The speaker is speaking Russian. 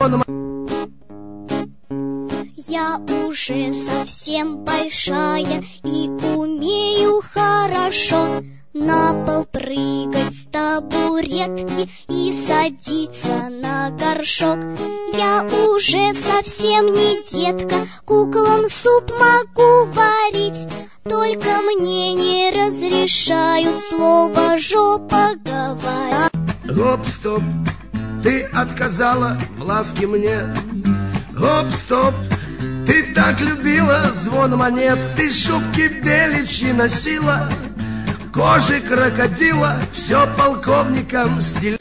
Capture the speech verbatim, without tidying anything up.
Я уже совсем большая и умею хорошо на пол прыгать с табуретки и садиться на горшок. Я уже совсем не детка, куклам суп могу варить, только мне не разрешают слово «жопа» говорить. Гоп-стоп, ты отказала в ласке мне. Гоп-стоп, ты так любила звон монет, ты шубки беличьи носила, кожи крокодила, все полковникам стиль.